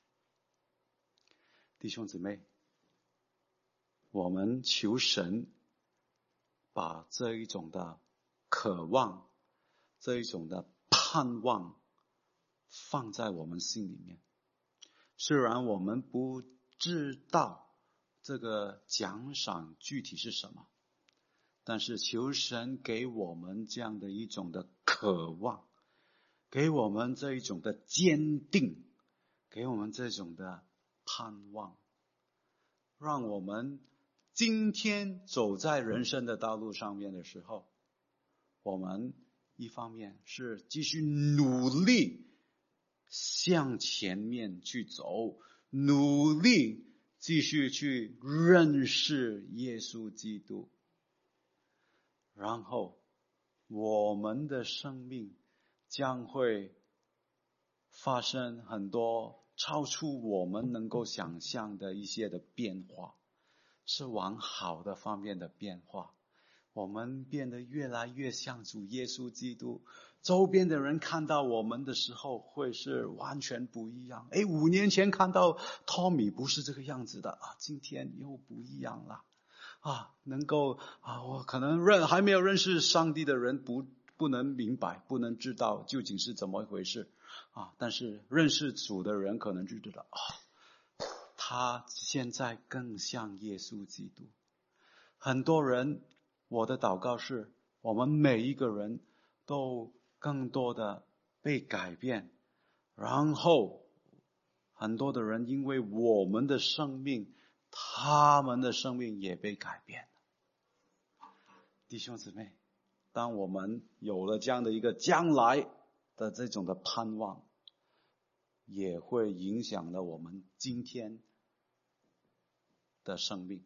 弟兄姊妹，我们求神把这一种的渴望，这一种的盼望放在我们心里面。虽然我们不知道这个奖赏具体是什么，但是求神给我们这样的一种的渴望，给我们这一种的坚定，给我们这种的盼望，让我们今天走在人生的道路上面的时候，我们一方面是继续努力向前面去走，努力继续去认识耶稣基督，然后我们的生命将会发生很多超出我们能够想象的一些的变化，是往好的方面的变化。我们变得越来越像主耶稣基督，周边的人看到我们的时候会是完全不一样。诶，五年前看到 Tommy 不是这个样子的啊，今天又不一样了啊，能够啊，我可能认还没有认识上帝的人不不能明白，不能知道究竟是怎么一回事啊，但是认识主的人可能就知道啊，他现在更像耶稣基督。很多人，我的祷告是我们每一个人都更多的被改变，然后很多的人因为我们的生命，他们的生命也被改变了。弟兄姊妹，当我们有了这样的一个将来的这种的盼望，也会影响了我们今天的生命。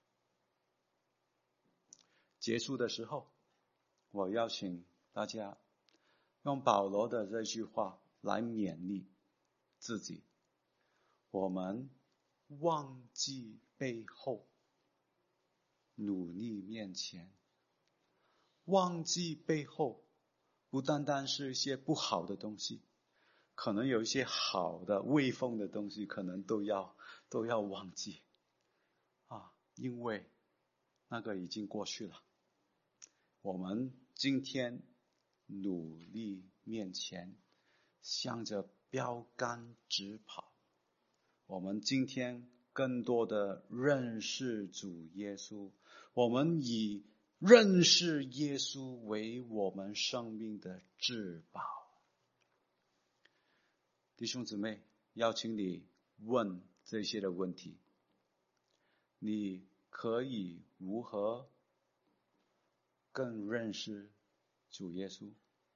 结束的时候，我邀请大家用保罗的这句话来勉励自己，我们忘记背后，努力面前。忘记背后不单单是一些不好的东西，可能有一些好的威风的东西可能都要都要忘记啊，因为那个已经过去了。我们今天努力面前，向着标杆直跑。我们今天更多的认识主耶稣，我们以认识耶稣为我们生命的至宝。弟兄姊妹，邀请你问这些的问题。你可以如何更认识主耶稣？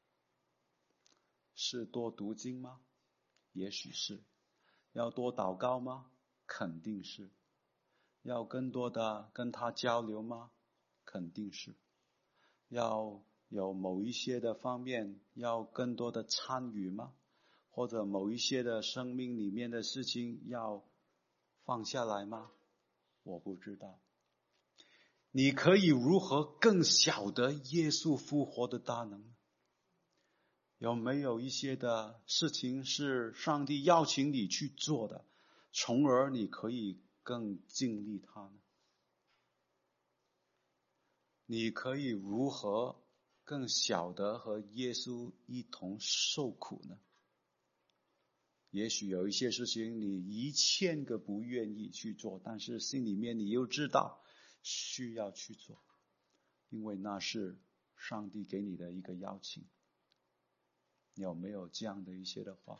是多读经吗？也许是。要多祷告吗？肯定是。要更多的跟他交流吗？肯定是。要有某一些的方面要更多的参与吗？或者某一些的生命里面的事情要放下来吗？我不知道。 你可以如何更晓得耶稣复活的大能？有没有一些的事情是上帝邀请你去做的，从而你可以更经历它呢？你可以如何更晓得和耶稣一同受苦呢？也许有一些事情你一千个不愿意去做，但是心里面你又知道需要去做，因为那是上帝给你的一个邀请。有没有这样的一些的话？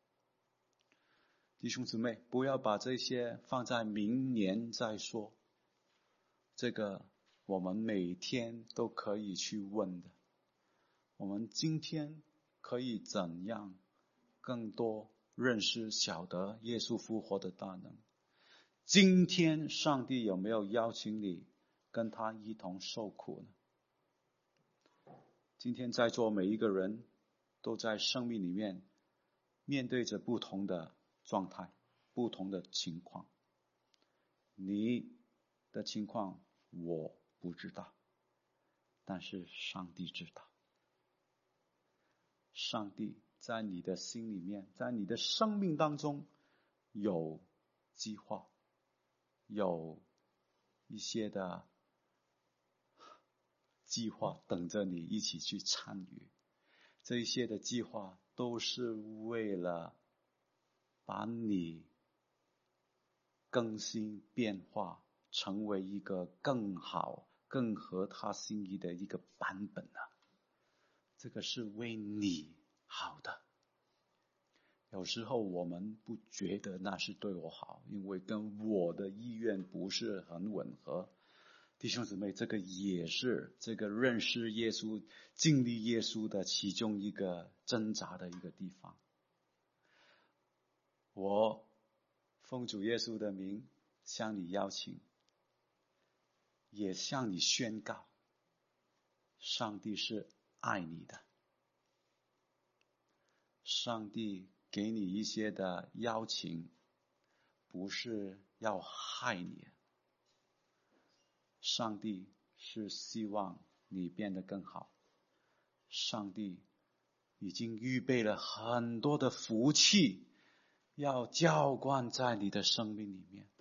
弟兄姊妹，不要把这些放在明年再说，这个我们每天都可以去问的。我们今天可以怎样更多认识晓得耶稣复活的大能？今天上帝有没有邀请你跟他一同受苦呢？今天在座每一个人都在生命里面面对着不同的状态，不同的情况。你的情况我不知道，但是上帝知道。上帝在你的心里面，在你的生命当中有计划，有一些的计划等着你一起去参与。这一些的计划都是为了把你更新变化，成为一个更好更合他心意的一个版本啊。这个是为你好的。有时候我们不觉得那是对我好，因为跟我的意愿不是很吻合。弟兄姊妹，这个也是这个认识耶稣、经历耶稣的其中一个挣扎的一个地方。我奉主耶稣的名向你邀请，也向你宣告，上帝是爱你的。上帝给你一些的邀请，不是要害你。上帝是希望你变得更好。上帝已经预备了很多的福气，要浇灌在你的生命里面。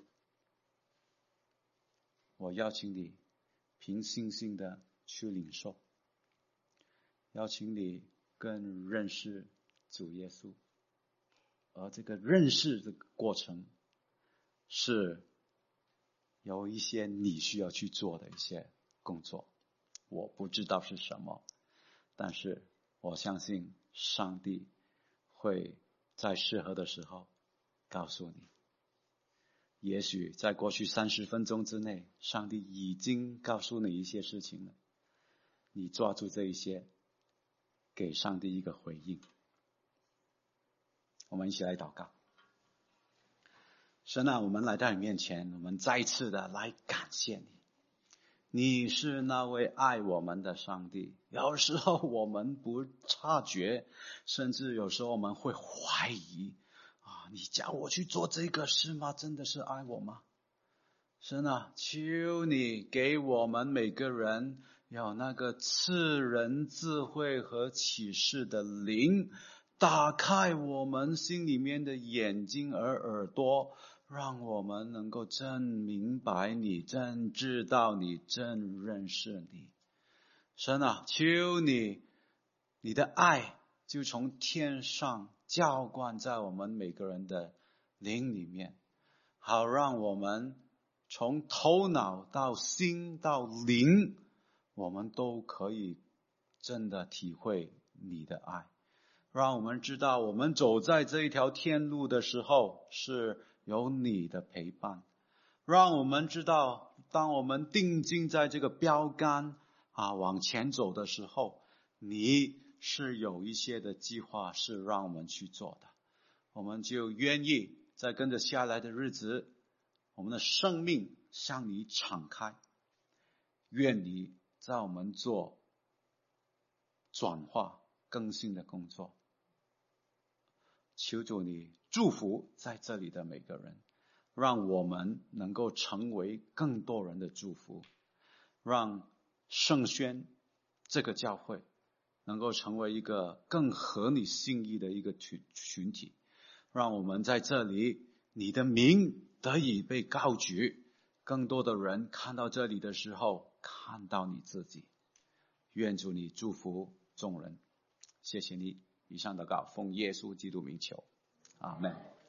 我邀请你凭信心的去领受，邀请你更认识主耶稣，而这个认识的过程是有一些你需要去做的一些工作，我不知道是什么，但是我相信上帝会在适合的时候告诉你。也许在过去三十分钟之内，上帝已经告诉你一些事情了，你抓住这一些，给上帝一个回应。我们一起来祷告。神啊，我们来到你面前，我们再一次的来感谢你。你是那位爱我们的上帝。有时候我们不察觉，甚至有时候我们会怀疑啊，你叫我去做这个事吗？真的是爱我吗？神啊，求你给我们每个人有那个赐人智慧和启示的灵，打开我们心里面的眼睛和耳朵，让我们能够真明白你，真知道你，真认识你。神啊，求你，你的爱就从天上浇灌在我们每个人的灵里面，好让我们从头脑到心到灵，我们都可以真的体会你的爱。让我们知道我们走在这一条天路的时候是有你的陪伴。让我们知道当我们定睛在这个标杆啊往前走的时候，你是有一些的计划是让我们去做的。我们就愿意在跟着下来的日子，我们的生命向你敞开。愿你在我们做转化更新的工作。求主你祝福在这里的每个人，让我们能够成为更多人的祝福， 让圣宣这个教会能够成为一个更合你心意的一个群群体，让我们在这里你的名得以被高举，更多的人看到这里的时候看到你自己。愿主你祝福众人，谢谢你。以上祷告奉耶稣基督名求，阿们。